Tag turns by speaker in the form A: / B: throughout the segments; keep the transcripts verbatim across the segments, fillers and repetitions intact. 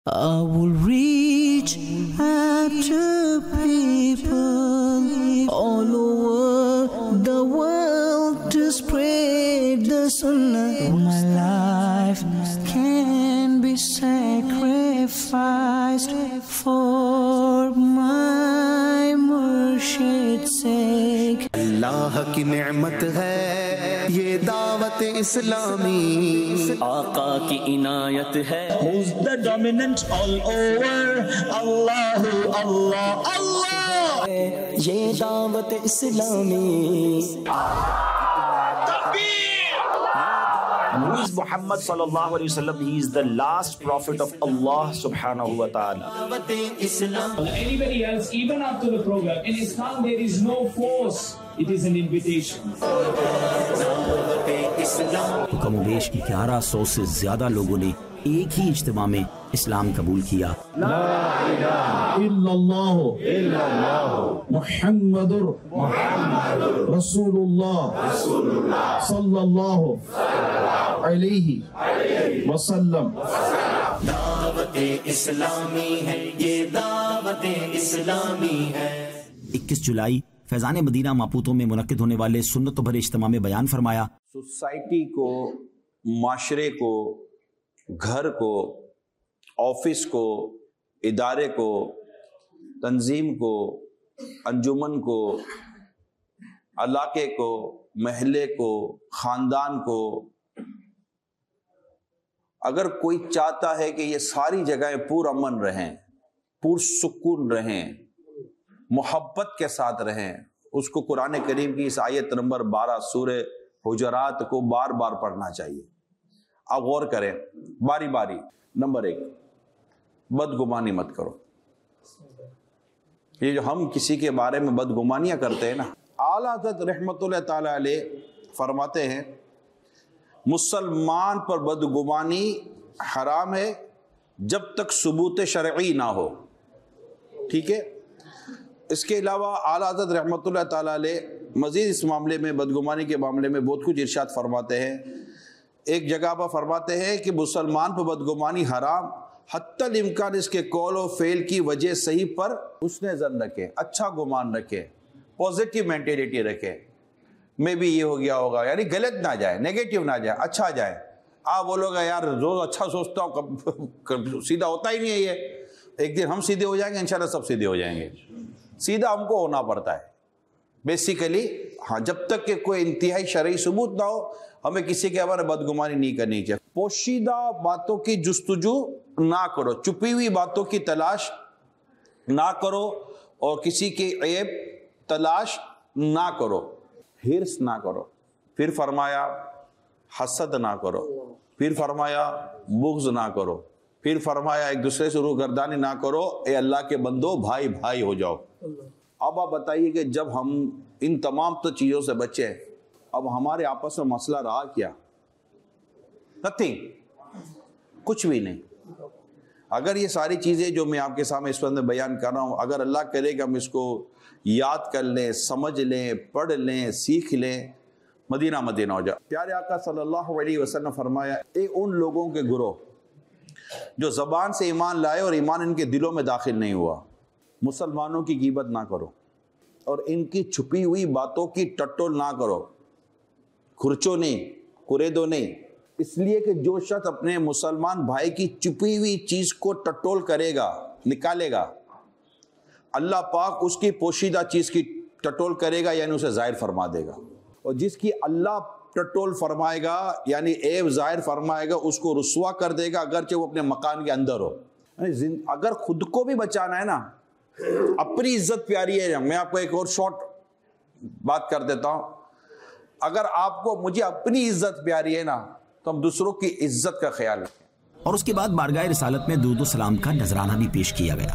A: I will reach out to people all over the world to spread the sunnah. My life can be sacrificed for my murshid's sake.
B: اللہ کی نعمت ہے یہ دعوت اسلامی،
A: آقا کی عنایت ہے.
C: Who's the dominant all over? اللہ اللہ اللہ.
A: یہ دعوت اسلامی.
C: And who is Muhammad sallallahu alaihi wasallam? He is the last prophet of Allah subhanahu wa ta'ala.
D: Anybody else, even after the program, in Islam there is no force, it is an invitation.
E: کم و بیش گیارہ سو سے زیادہ لوگوں نے ایک ہی اجتماع میں اسلام قبول کیا.
F: لا الہ الا اللہ محمد رسول اللہ صلی اللہ علیہ وسلم.
B: دعوت اسلامی ہے یہ دعوت اسلامی ہے.
E: اکیس جولائی فیضان مدینہ ماپوتو میں منعقد ہونے والے سنت و بھرے اجتماع میں بیان فرمایا.
G: سوسائٹی کو، معاشرے کو، گھر کو، آفس کو، ادارے کو، تنظیم کو، انجمن کو، علاقے کو، محلے کو، خاندان کو، اگر کوئی چاہتا ہے کہ یہ ساری جگہیں پر امن رہیں، پر سکون رہیں، محبت کے ساتھ رہیں، اس کو قرآن کریم کی اس آیت نمبر بارہ سورہ حجرات کو بار بار پڑھنا چاہیے. آپ غور کریں باری باری. نمبر ایک، بدگمانی مت کرو. یہ جو ہم کسی کے بارے میں بدگمانیاں کرتے ہیں نا، اعلیٰ حضرت رحمت اللہ تعالی علیہ فرماتے ہیں مسلمان پر بدگمانی حرام ہے جب تک ثبوت شرعی نہ ہو. ٹھیک ہے. اس کے علاوہ اعلیٰ حضرت رحمت اللہ تعالیٰ علیہ مزید اس معاملے میں، بدگمانی کے معاملے میں بہت کچھ ارشاد فرماتے ہیں. ایک جگہ پر فرماتے ہیں کہ مسلمان پر بدگمانی حرام حتی الامکان اس کے قول و فعل کی وجہ صحیح پر حسن ظن رکھے، اچھا گمان رکھے، پازیٹیو مینٹیلیٹی رکھے. میں بھی یہ ہو گیا ہوگا، یعنی غلط نہ جائے، نیگیٹو نہ جائے، اچھا جائے. آپ بولو گے یار روز اچھا سوچتا ہوں، سیدھا ہوتا ہی نہیں ہے یہ. ایک دن ہم سیدھے ہو جائیں گے، انشاءاللہ سب سیدھے ہو جائیں گے. سیدھا ہم کو ہونا پڑتا ہے بیسیکلی. ہاں جب تک کہ کوئی انتہائی شرعی ثبوت نہ ہو ہمیں کسی کے بارے میں بدگمانی نہیں کرنی چاہیے. پوشیدہ باتوں کی جستجو نہ کرو، چھپی ہوئی باتوں کی تلاش نہ کرو، اور کسی کی عیب تلاش نہ کرو، ہرس نہ کرو. پھر فرمایا حسد نہ کرو، پھر فرمایا بغض نہ کرو، پھر فرمایا ایک دوسرے سے روگردانی نہ کرو. اے اللہ کے بندو بھائی بھائی ہو جاؤ. اب آپ بتائیے کہ جب ہم ان تمام تو چیزوں سے بچے، اب ہمارے آپس میں مسئلہ رہا کیا؟ نتھنگ، کچھ بھی نہیں. اگر یہ ساری چیزیں جو میں آپ کے سامنے اس وقت بیان کر رہا ہوں، اگر اللہ کرے کہ ہم اس کو یاد کر لیں، سمجھ لیں، پڑھ لیں، سیکھ لیں، مدینہ مدینہ ہو جائے. پیارے آقا صلی اللہ علیہ وسلم فرمایا اے ان لوگوں کے گروہ جو زبان سے ایمان لائے اور ایمان ان کے دلوں میں داخل نہیں ہوا، مسلمانوں کی غیبت نہ کرو اور ان کی چھپی ہوئی باتوں کی ٹٹول نہ کرو، کھرچو نہیں، کریدو نہیں. اس لیے کہ جو شخص اپنے مسلمان بھائی کی چھپی ہوئی چیز کو ٹٹول کرے گا، نکالے گا، اللہ پاک اس کی پوشیدہ چیز کی ٹٹول کرے گا، یعنی اسے ظاہر فرما دے گا. اور جس کی اللہ ٹٹول فرمائے گا یعنی عیب ظاہر فرمائے گا، اس کو رسوا کر دے گا اگرچہ وہ اپنے مکان کے اندر ہو. اگر خود کو بھی بچانا ہے نا، اپنی عزت پیاری ہے. میں آپ کو ایک اور شارٹ بات کر دیتا ہوں. اگر آپ کو مجھے اپنی عزت پیاری ہے نا تو ہم دوسروں کی عزت کا خیال رکھیں.
E: اور اس کے بعد بارگاہ رسالت میں درود و سلام کا نذرانہ بھی پیش کیا گیا.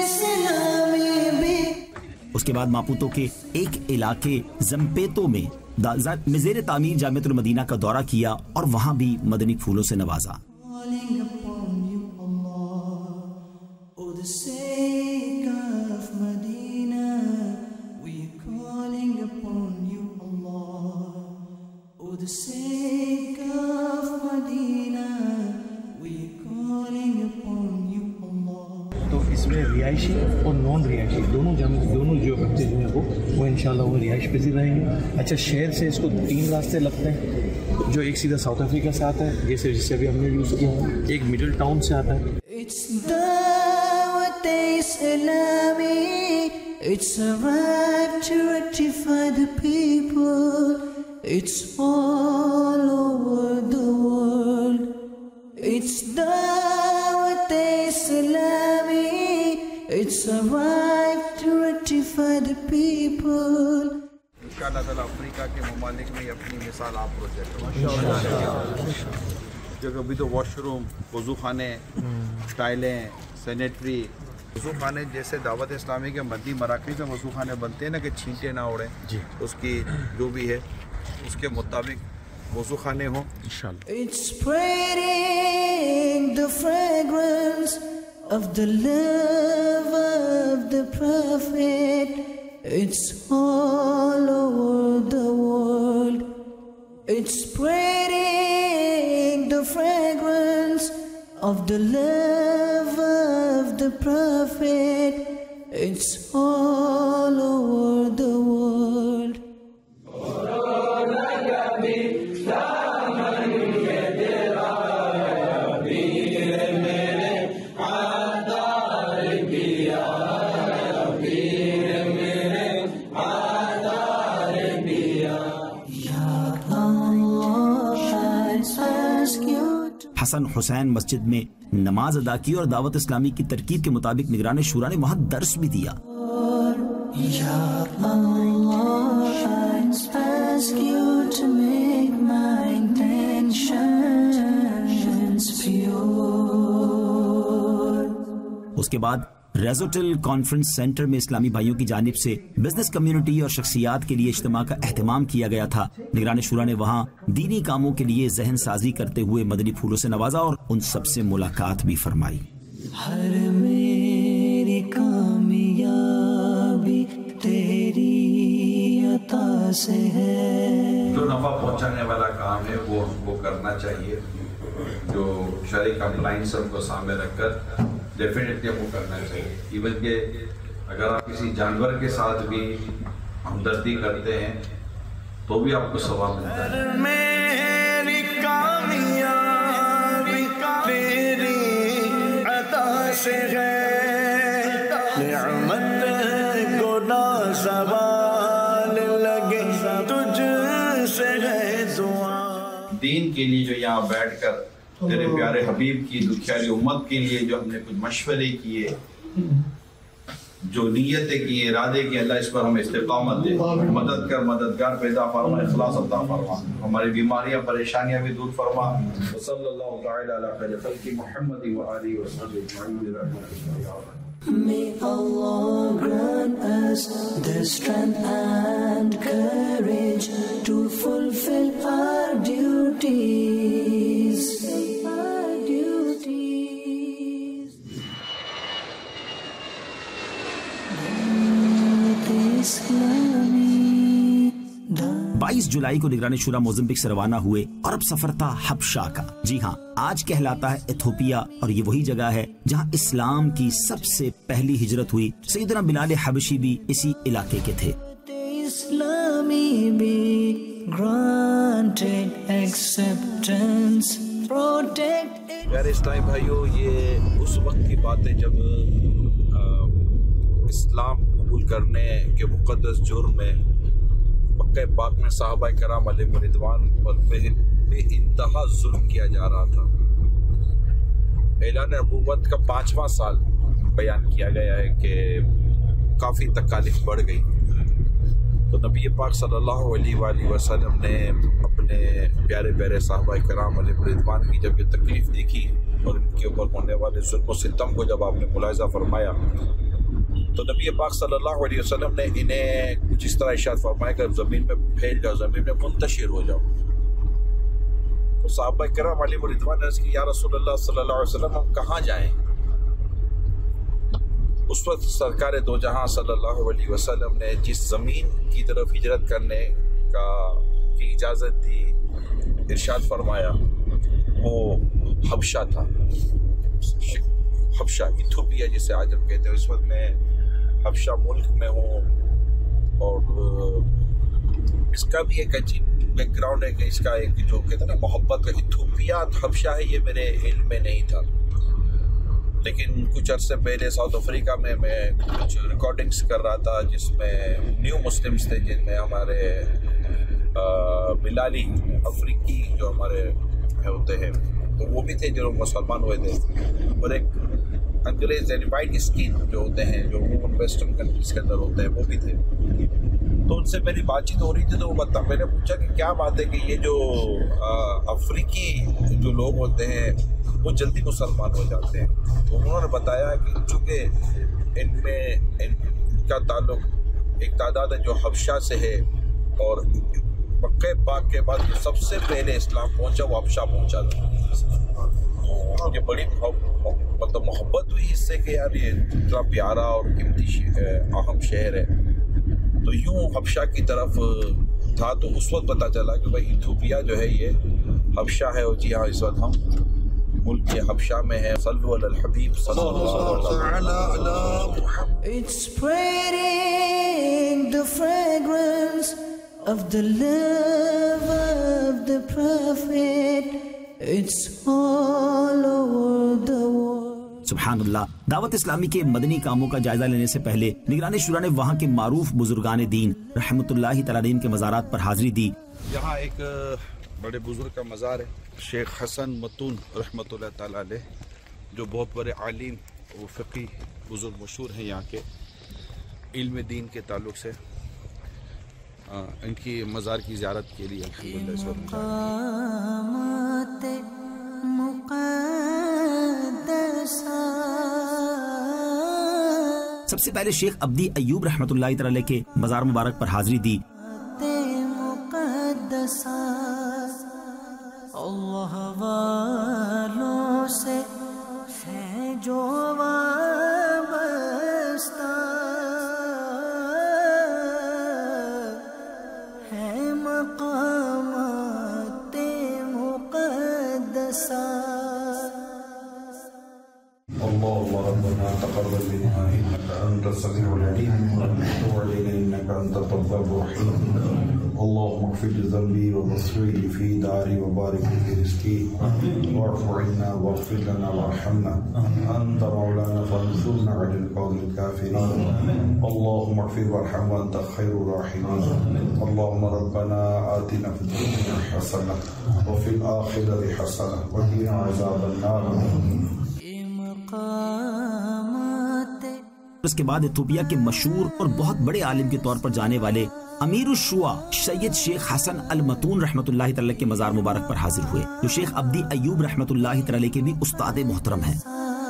E: اس کے بعد ماپوتو کے ایک علاقے زمپیتو میں زیر تعمیر جامعۃ المدینہ کا دورہ کیا اور وہاں بھی مدنی پھولوں سے نوازا.
A: Calling upon you, Allah, for the sake of Medina. We're calling upon you, Allah, for the sake of Medina. We're calling upon you, Allah.
H: تو اس میں رہائشی اور نان رہائشی دونوں جامع دونوں جو بچے جو ہیں وہ وہ انشاءاللہ وہ رہائش پذیر رہیں گے. اچھا شہر سے اس کو تین راستے لگتے ہیں, جو ایک سیدھا ساؤتھ افریقہ سے آتا ہے جیسے جس سے بھی ہم نے یوز کیا ہے, ایک مڈل ٹاؤن سے آتا ہے.
A: It's Dawat Islami. It's arrived to rectify the people. It's all over the world. It's Dawat Islami. It's arrived to rectify the people.
G: اللہ تعالیٰ افریقہ کے ممالک میں اپنی مثال آپ پروجیکٹ جو ابھی تو واش روم, وضو خانے, ٹائلیں, سینیٹری وضو خانے جیسے دعوت اسلامی کے مدی مراکز میں وضو خانے بنتے ہیں نا کہ چھینٹے نہ اڑیں, اس کی جو بھی ہے اس کے مطابق وضو خانے ہوں انشاءاللہ.
A: It's spreading the fragrance of the love of the Prophet. It's all over the world. It's spreading the fragrance of the love of the Prophet. It's all over the world.
E: حسن حسین مسجد میں نماز ادا کی اور دعوت اسلامی کی ترکیب کے مطابق نگران شورا نے وہاں درس بھی دیا. اس کے بعد ریزوٹل کانفرنس سینٹر میں اسلامی بھائیوں کی جانب سے بزنس کمیونٹی اور شخصیات کے لیے اجتماع کا اہتمام کیا گیا تھا. نگران شورا نے وہاں دینی کاموں کے لیے ذہن سازی کرتے ہوئے مدنی پھولوں سے نوازا اور ان سب سے ملاقات بھی فرمائی.
A: ہر میری کامیابی تیری عطا سے ہے.
G: جو نفع پہنچانے والا کام ہے وہ ہم کو کرنا چاہیے, جو شرعی کمپلائنس کو سامنے رکھ کر ڈیفینیٹلی ہم کو کرنا چاہیے. ایون کہ اگر آپ کسی جانور کے ساتھ بھی ہمدردی کرتے ہیں تو بھی آپ کو ثواب ملتا ہے.
B: میری کامیابی تیری عطا سے ہے, نعمت کو نہ سوال لگے تجھ سے ہے دعا.
G: دین کے لیے جو یہاں بیٹھ کر تیرے پیارے حبیب کی دکھیاری امت کے لیے جو ہم نے کچھ مشورے کیے, جو نیتیں کی, ارادے کی, اللہ اس پر ہمیں استقامت دے, مدد کر, مددگار پیدا فرما, اخلاص عطا فرما, ہماری بیماریاں پریشانیاں بھی دور فرما. صلی اللہ تعالی علی خیر خلق محمد و آلہ و صحبہ اجمعین برحمتک یا رب.
A: May Allah grant us the strength and courage to fulfill our duties. Our duties.
E: بائیس جولائی کو نگران شورا موزمبک سے روانہ ہوئے اور اب سفر تھا حبشہ کا. جی ہاں, آج کہلاتا ہے ایتھوپیا, اور یہ وہی جگہ ہے جہاں اسلام کی سب سے پہلی ہجرت ہوئی. سیدنا بلال حبشی بھی اسی علاقے کے تھے.
A: اسلامی بھی granted acceptance protect.
G: پیارے اسلامی بھائیوں, یہ اس وقت کی بات ہے جب اسلام قبول کرنے کے مقدس جرم میں مکہ پاک میں صحابہ کرام علیہم رضوان پر بے انتہا ظلم کیا جا رہا تھا. اعلان نبوت کا پانچواں سال بیان کیا گیا ہے کہ کافی تکالیف بڑھ گئی. تو نبی پاک صلی اللہ علیہ وآلہ وسلم نے اپنے پیارے پیارے صحابہ کرام علیہم رضوان کی جب یہ تکلیف دیکھی اور ان کے اوپر ہونے والے ظلم و ستم کو جب آپ نے ملاحظہ فرمایا تو نبی پاک صلی اللہ علیہ وسلم نے انہیں کچھ اس طرح ارشاد فرمایا کہ زمین میں پھیل جاؤ، زمین میں منتشر ہو جاؤ. تو صحابہ کرام علیہم رضوان نے عرض کی یا رسول اللہ صلی اللہ علیہ وسلم ہم کہاں جائیں؟ اس وقت سرکار دو جہاں صلی اللہ علیہ وسلم نے جس زمین کی طرف ہجرت کرنے کا کی اجازت دی، ارشاد فرمایا وہ حبشہ تھا. حبشہ ایتھوپیا جسے آج ہم کہتے ہیں. اس وقت میں حبشہ ملک میں ہوں اور اس کا بھی ایک عجیب بیک گراؤنڈ ہے کہ اس کا ایک جو کہتے ہیں نا محبت کا ایتھوپیا حبشہ ہے، یہ میرے علم میں نہیں تھا. لیکن کچھ عرصے پہلے ساؤتھ افریقہ میں میں کچھ ریکارڈنگز کر رہا تھا جس میں نیو مسلمز تھے، جن میں ہمارے بلالی افریقی جو ہمارے ہوتے ہیں تو وہ بھی تھے جو مسلمان ہوئے تھے، اور ایک انگریز یعنی وائٹ اسکن جو ہوتے ہیں جو عموماً ویسٹرن کنٹریز کے اندر ہوتے ہیں وہ بھی تھے. تو ان سے میری بات چیت ہو رہی تھی تو وہ بتا میں نے پوچھا کہ کیا بات ہے کہ یہ جو افریقی جو لوگ ہوتے ہیں وہ جلدی مسلمان ہو جاتے ہیں. تو انہوں نے بتایا کہ چونکہ ان میں ان کا تعلق ایک تعداد ہے جو حبشہ سے ہے، اور مکہ پاک کے بعد جو سب سے پہلے اسلام پہنچا وہ حبشہ پہنچا تھا. تو مجھے بڑی مطلب محبت ہوئی اس سے کہ یار یہ اتنا پیارا اور قیمتی اہم شہر ہے. تو یوں حبشہ کی طرف تھا. تو اس وقت پتہ چلا کہ بھائی ایتھوپیا جو ہے یہ حبشہ ہے. اور جی ہاں اس وقت ہم ملک کے حبشہ میں ہیں. صلو علی الحبیب صلی اللہ علیہ وسلم.
A: It's spreading the fragrance of the love of the Prophet. It's all over the world.
E: سبحان اللہ. دعوت اسلامی کے مدنی کاموں کا جائزہ لینے سے پہلے نگران شورا نے وہاں کے معروف بزرگان دین رحمۃ اللہ تعالی علیہ کے مزارات پر حاضری دی.
G: یہاں ایک بڑے بزرگ کا مزار ہے، شیخ حسن متون رحمۃ اللہ تعالی علیہ، جو بہت بڑے عالم و فقی بزرگ مشہور ہیں یہاں کے علم دین کے تعلق سے. ان کی مزار کی زیارت کے لیے الحمدللہ اس وقت
E: سب سے پہلے شیخ عبدی ایوب رحمۃ اللہ تعالی کے مزار مبارک پر حاضری دی.
A: اللہ والوں سے ہے جو وابستہ ہے مقامات مقدسہ.
I: اللهم ربنا تقبل منا انك انت السميع العليم وتب علينا انك انت التواب الرحيم. اللهم اغفر لي ذنبي وبصري في داري وبارك في رزقي واعف عنا واغفر لنا وارحمنا انت مولانا فانصرنا على القوم الكافرين. اللهم اغفر وارحم وانت خير الراحمين. اللهم ربنا آتنا في الدنيا حسنة وفي الآخرة حسنة وقنا عذاب النار.
E: اس کے بعد ایتھوپیا کے مشہور اور بہت بڑے عالم کے طور پر جانے والے امیر الشوا سید شیخ حسن المتون رحمۃ اللہ تعالی کے مزار مبارک پر حاضر ہوئے، جو شیخ عبدی ایوب رحمۃ اللہ تعالی کے بھی استاد محترم ہیں.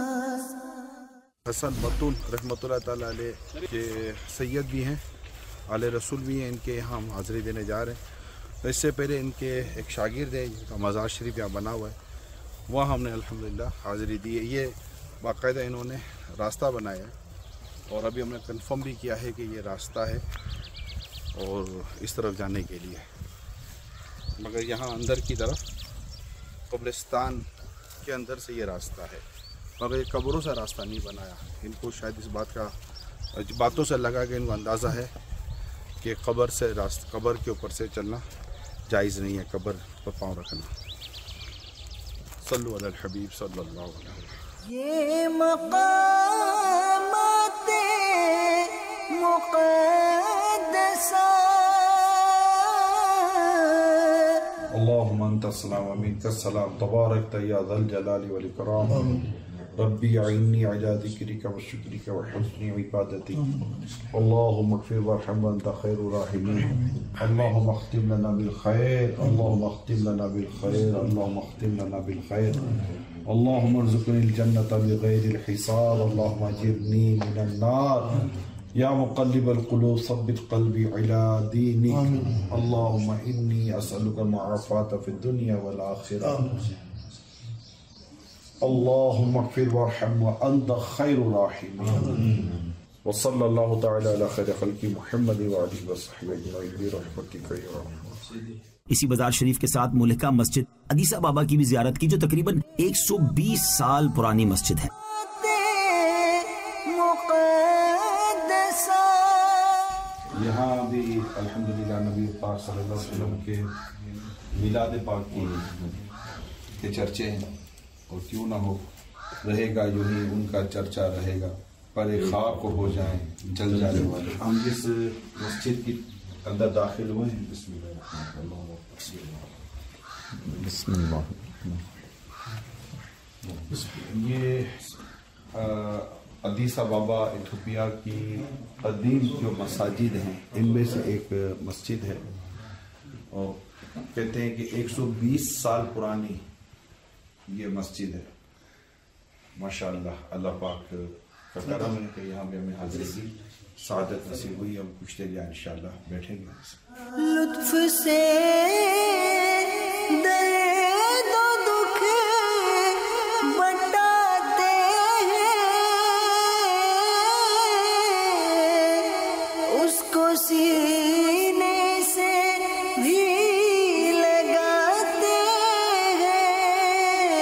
G: حسن متون رحمۃ اللہ تعالی علیہ کے سید بھی ہیں، آل رسول بھی ہیں. ان کے یہاں ہم حاضری دینے جا رہے ہیں. اس سے پہلے ان کے ایک شاگرد ہے جن کا مزار شریف یہاں بنا ہوا ہے، وہاں ہم نے الحمدللہ حاضری دی ہے. یہ باقاعدہ انہوں نے راستہ بنایا ہے اور ابھی ہم نے کنفرم بھی کیا ہے کہ یہ راستہ ہے اور اس طرف جانے کے لیے. مگر یہاں اندر کی طرف قبرستان کے اندر سے یہ راستہ ہے، مگر یہ قبروں سے راستہ نہیں بنایا. ان کو شاید اس بات کا باتوں سے لگا کہ ان کو اندازہ ہے کہ قبر سے راست قبر کے اوپر سے چلنا جائز نہیں ہے، قبر پر پاؤں رکھنا. صلو علی الحبیب صلی اللہ علیہ وسلم.
A: یہ مقامات مقدسہ
I: اللهم انت السلام ومنك السلام تبارك يا ذا الجلال والاكرام. ربي اعني على ذكرك وشكرك وحسن عبادتك. اللهم اغفر وارحم وانت خير الراحمين. اللهم اختم لنا بالخير. اللهم اختم لنا بالخير. اللهم اختم لنا بالخير. اللهم ارزقني الجنة بغير الحساب اللهم اجرني من النار يا مقلب القلوب ثبت قلبي على دينك اللهم إني أسألك المعافاة في الدنيا والآخرة اللهم اغفر وارحم وأنت خير الراحمين وصلى الله تعالى على خير خلق محمد وعلى وصحبه أجمعين برحمتك يا رحمن.
E: اسی بازار شریف کے ساتھ ملکہ مسجد ادیسہ بابا کی بھی زیارت کی جو تقریباً ایک سو بیس سال پرانی مسجد ہے.
I: یہاں بھی الحمدللہ نبی پاک صلی اللہ علیہ وسلم کے میلاد پاک کی کے چرچے ہیں اور کیوں نہ ہو رہے گا یوں ہی ان کا چرچا رہے گا پر خاک کو ہو جائیں جل جانے والے. ہم جس مسجد کی اندر داخل ہوئے ہیں بسم اللہ بسم اللہ یہ ادیسہ بابا ایتھوپیا کی قدیم جو مساجد ہیں ان میں سے ایک مسجد ہے اور کہتے ہیں کہ ایک سو بیس سال پرانی یہ مسجد ہے. ماشاءاللہ اللہ پاک کا کرم ہے کہ یہاں پہ ہمیں حاضری کی سعادت نصیب ہوئی. ہم کچھ دیر یہاں انشاءاللہ بیٹھیں گے.
A: لطف سے درد و دکھ بٹاتے ہیں اس کو سینے سے بھی لگاتے ہیں.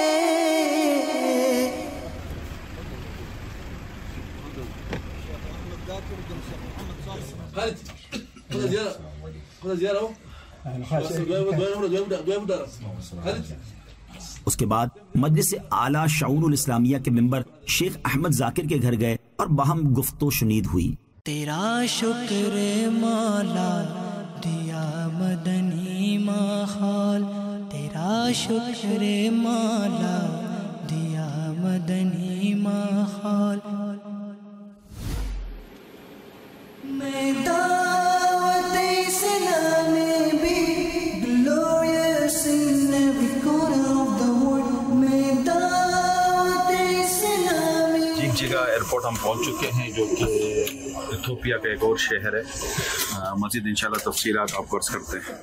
E: اس کے بعد مجلس اعلیٰ شعور الاسلامیہ کے ممبر شیخ احمد ذاکر کے گھر گئے اور باہم گفت و شنید ہوئی.
A: تیرا شکر مولا دیا مدنی ماحول تیرا شکر مولا دیا مدنی ماحول. میں دعوت اسلام میں بھی glorious in every corner of the world. میں دعوت اسلام میں
G: جگ جگہ ایئرپورٹ ہم پہنچ چکے ہیں جو کہ ایتھوپیا کا ایک اور شہر ہے. مزید انشاءاللہ تفصیلات آپ کو عرض کرتے ہیں.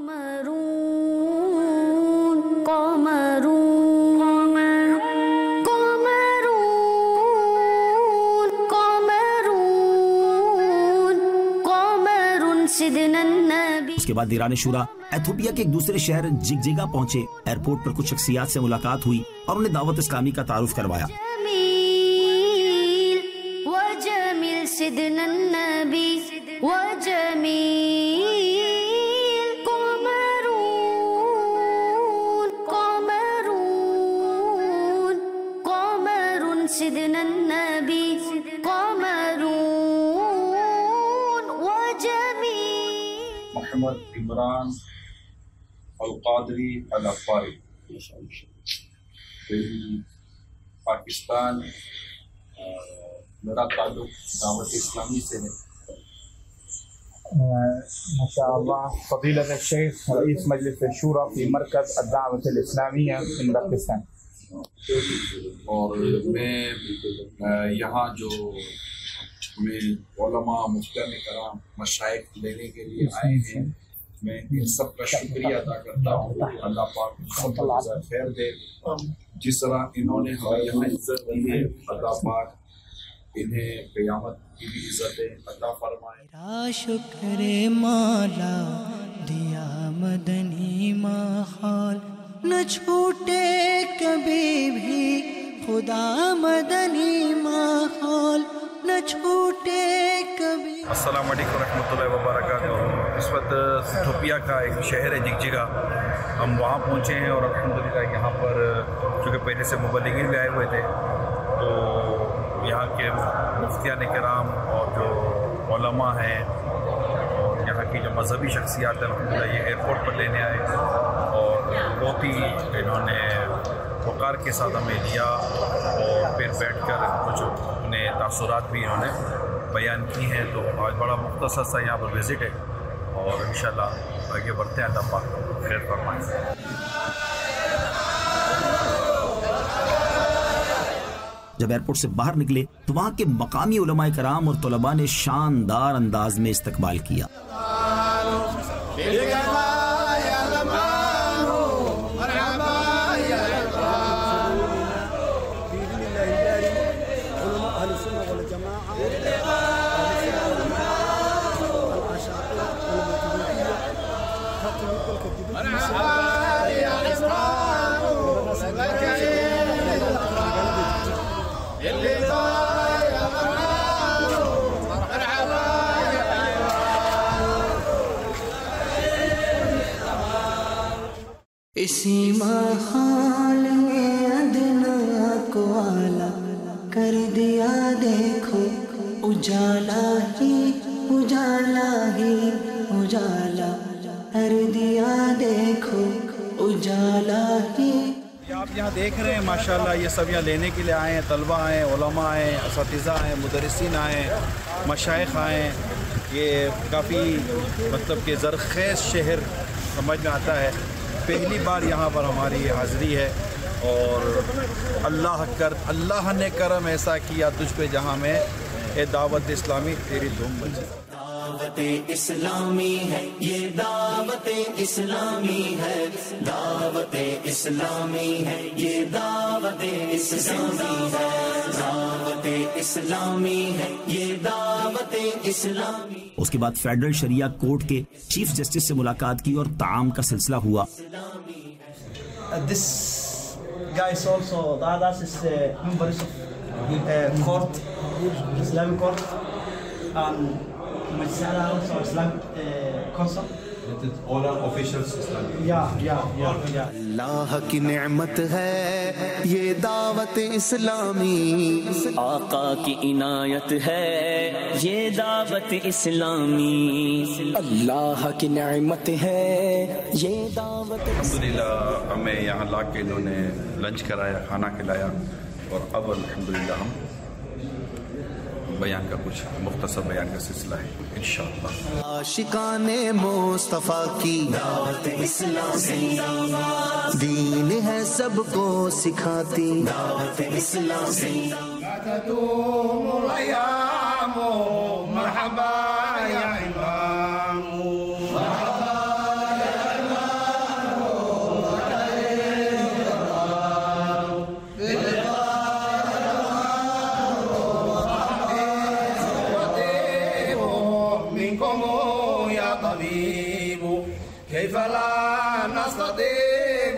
E: اس کے بعد دیران شورا ایتھوپیا کے ایک دوسرے شہر جگجگا پہنچے. ایئرپورٹ پر کچھ شخصیات سے ملاقات ہوئی اور انہیں دعوت اسلامی کا تعارف کروایا.
I: محمد عمران القادری الافاری پاکستان. میرا تعلق دعوت اسلامی سے ہے.
J: ماشاءاللہ فضیلت الشیخ رئیس مجلس شورا فی مرکز الدعوت الاسلامیہ من پاکستان.
I: اور میں یہاں جو ہمیں علماء مفتیان کرام مشائخ لینے کے لیے آئے ہیں میں ان سب کا شکریہ ادا کرتا ہوں. اللہ پاک سب کو جزائے خیر دے. جس طرح انہوں نے ہمیں یہاں عزت دی ہے اللہ پاک انہیں قیامت کی بھی عزتیں عطا فرمائے.
A: تیرا شکر مولا دیا مدنی ماحول نہ چھوٹے کبھی بھی خدا مدنی ماحول نہ چھوٹے کبھی.
G: السلام علیکم ورحمۃ اللہ وبرکاتہ. اس وقت ایتھوپیا کا ایک شہر ہے جگجگا. ہم وہاں پہنچے ہیں اور الحمدللہ یہاں پر چونکہ پہلے سے مبلغین بھی آئے ہوئے تھے تو یہاں کے مفتیان کرام اور جو علماء ہیں اور یہاں کی جو مذہبی شخصیات ہیں الحمدللہ یہ ایئرپورٹ پر لینے آئے اور بہت ہی انہوں نے وقار کے ساتھ ہمیں لیا اور پھر بیٹھ کر کچھ اپنے تاثرات بھی انہوں نے بیان کی ہیں. تو آج بڑا مختصر سا یہاں پر وزٹ ہے اور انشاءاللہ آگے بڑھتے ہیں. اللہ پاک خیر فرمائیں.
E: جب ایئرپورٹ سے باہر نکلے تو وہاں کے مقامی علماء کرام اور طلباء نے شاندار انداز میں استقبال کیا۔
A: اسی محال میں ادنا کو آلہ کر دیا دیکھو، اجالا ہی اجالا ہی اجالا کر دیا دیکھو، اجالا ہی۔
K: آپ یہاں دیکھ رہے ہیں ماشاءاللہ یہ سب یہاں لینے کے لیے آئے ہیں، طلبہ آئے ہیں، علماء آئے ہیں، اساتذہ آئے ہیں، مدرسین آئے ہیں، مشائخ آئے ہیں۔ یہ کافی مطلب کہ زرخیز شہر سمجھ میں آتا ہے، پہلی بار یہاں پر ہماری حاضری ہے، اور اللہ کر اللہ نے کرم ایسا کیا تجھ پہ جہاں میں اے دعوت اسلامی تیری دھوم بجے۔
L: دعوت اسلامی ہے یہ، دعوت اسلامی ہے، دعوت اسلامی ہے یہ، دعوت اسلامی ہے، دعوت اسلامی ہے یہ، دعوت اسلامی۔
E: اس کے بعد فیڈرل شریعہ کورٹ کے چیف جسٹس سے ملاقات کی اور تعام کا سلسلہ ہوا۔
M: This guy is also, the others is uh, members of uh, court, Islamic court, and Majlisala also Islamic uh, council.
I: All are officials Islamic.
M: Yeah, yeah, yeah, yeah.
L: اللہ کی نعمت ہے یہ دعوت اسلامی، آقا کی عنایت ہے یہ دعوت اسلامی، اللہ کی نعمت ہے یہ دعوت۔
G: الحمدللہ ہمیں یہاں لا کے انہوں نے لنچ کرایا، کھانا کھلایا، اور اب الحمدللہ ہم بیان کا کچھ مختصر بیان کا سلسلہ ہے انشاءاللہ۔
L: عاشقان مصطفیٰ کی دعوت اسلامی، دین ہے سب کو سکھاتی دعوت اسلامی۔
B: مرحبا یا امام، كيف لا نستطيع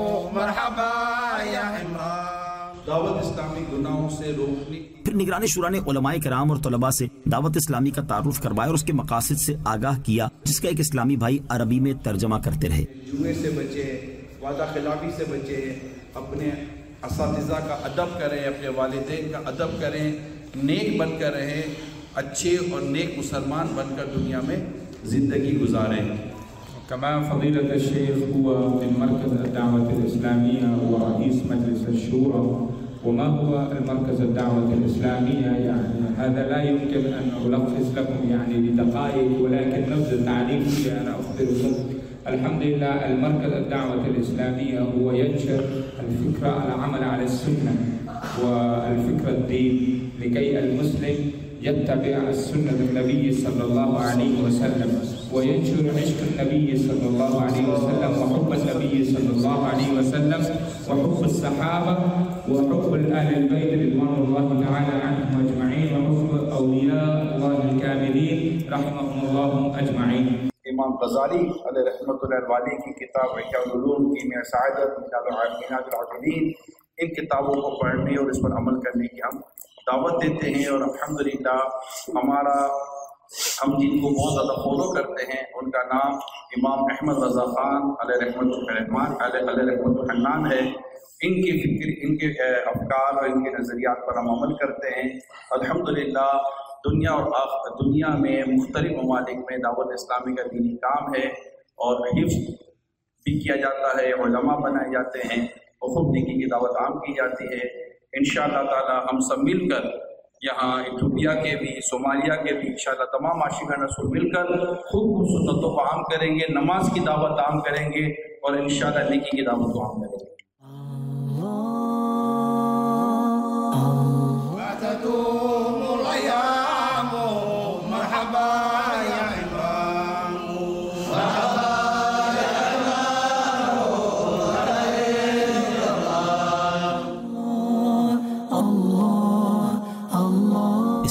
B: مرحبا يا عمران۔
G: دعوت اسلامی گناہوں سے روکنے۔
E: پھر نگران شورا نے علماء کرام اور طلباء سے دعوت اسلامی کا تعارف کروایا اور اس کے مقاصد سے آگاہ کیا، جس کا ایک اسلامی بھائی عربی میں ترجمہ کرتے رہے۔
G: جوئے سے بچے، وعدہ خلافی سے بچے، اپنے اساتذہ کا ادب کریں، اپنے والدین کا ادب کریں، نیک بن کر رہیں، اچھے اور نیک مسلمان بن کر دنیا میں زندگی گزاریں۔
J: كما فضيلة الشيخ هو من مركز الدعوة الإسلامية ورئيس مجلس الشورى. وما هو المركز الدعوة الإسلامية؟ يعني هذا لا يمكن أن ألخص لكم يعني بدقائق، ولكن نبذ التعريف أنا أخبركم. الحمد لله المركز الدعوة الإسلامية هو ينشر الفكرة العمل على السنة والفكرة الدين، لكي المسلم يتبع السنة النبي صلى الله عليه وسلم وينشر عشق النبي صلى الله عليه وسلم وحب النبي صلى الله عليه وسلم وحب الصحابة وحب الأهل البيت رضوان الله تعالى عنهم أجمعين وحب أولياء الله الكاملين رحمهم الله أجمعين.
G: امام غزالی علیہ رحمۃ اللہ علیہ کی کتاب احیاء العلوم کی میں سعادت منہاج العابدین، ان کتابوں کو پڑھنے اور اس پر عمل کرنے کی ہم دعوت دیتے ہیں، اور الحمدللہ ہمارا ہم جن کو بہت زیادہ فالو کرتے ہیں ان کا نام امام احمد رضا خان علیہ رحمۃ الرحمان علیہ رحمۃ الحنان ہے۔ ان کی فکر، ان کے افکار اور ان کے نظریات پر ہم عمل کرتے ہیں۔ الحمدللہ دنیا اور آخر دنیا میں مختلف ممالک میں دعوت اسلامی کا دینی کام ہے، اور حفظ بھی کیا جاتا ہے، علماء بنائے جاتے ہیں، اور خوب نیکی کی دعوت عام کی جاتی ہے۔ انشاءاللہ تعالی ہم سب مل کر یہاں ایتھوپیا کے بھی، صومالیہ کے بھی انشاءاللہ تمام عاشقان رسول مل کر خوب سنتوں کو عام کریں گے، نماز کی دعوت عام کریں گے، اور انشاءاللہ نیکی کی دعوت کو عام کریں گے۔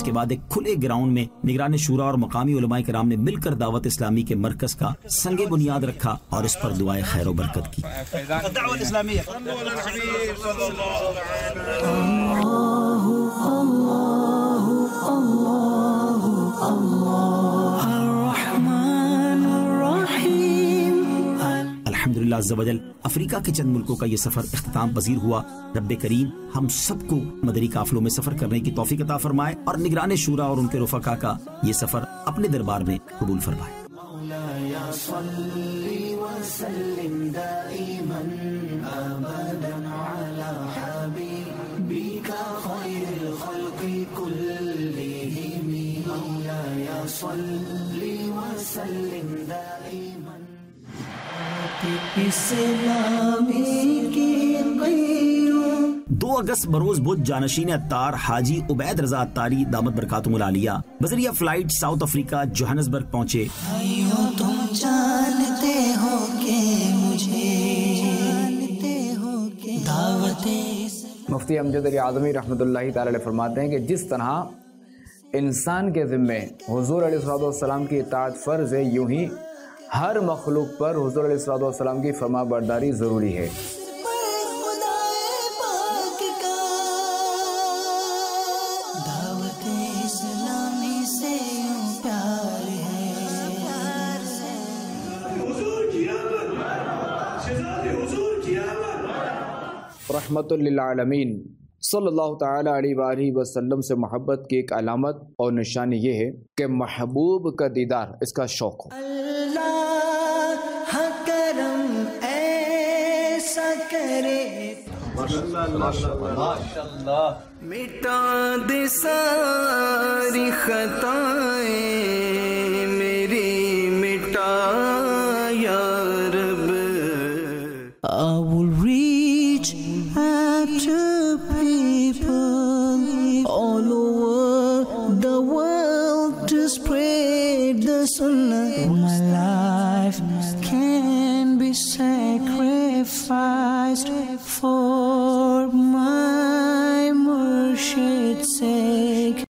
E: اس کے بعد ایک کھلے گراؤنڈ میں نگران شورا اور مقامی علماء کرام نے مل کر دعوت اسلامی کے مرکز کا سنگ بنیاد رکھا اور اس پر دعائے خیر و برکت کی.
M: الدعوة الإسلامية.
E: الحمدللہ عز و جل افریقہ کے چند ملکوں کا یہ سفر اختتام پذیر ہوا. رب کریم ہم سب کو مدنی قافلوں میں سفر کرنے کی توفیق عطا فرمائے اور نگران شورا اور ان کے رفقا کا یہ سفر اپنے دربار میں قبول فرمائے. دو اگست بروز بدھ جانشین اتار حاجی عبید رضا اتاری دامت برکاتہم العالیہ بذریعہ فلائٹ ساؤتھ افریقہ جوہانسبرگ پہنچے.
A: تم جانتے ہو کہ مجھے دعوت.
N: مفتی امجد علی اعظمی رحمۃ اللہ تعالی علیہ فرماتے ہیں کہ جس طرح انسان کے ذمے حضور علیہ الصلوۃ والسلام کی اطاعت فرض ہے، یوں ہی ہر مخلوق پر حضور علیہ الصلوۃ والسلام کی فرما برداری ضروری ہے. رحمت للعالمین صلی اللہ تعالی علیہ وآلہ وسلم سے محبت کی ایک علامت اور نشانی یہ ہے کہ محبوب کا دیدار اس کا شوق ہو.
A: اللہ کرم ایسا کرے مٹا دے ساری خطائیں میری مٹا یا رب. I will reach out to people all over the world to spread the sunnah. My life can be sacrificed for my Murshid's sake.